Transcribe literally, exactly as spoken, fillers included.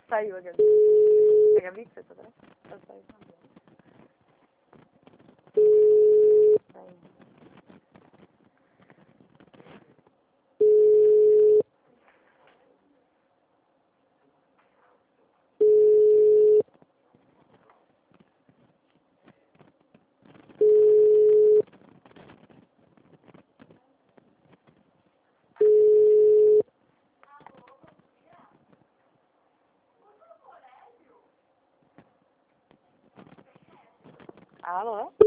Saiu a Gabi. A Gabi que foi pra trás? Ela saiu. Saiu. Alô?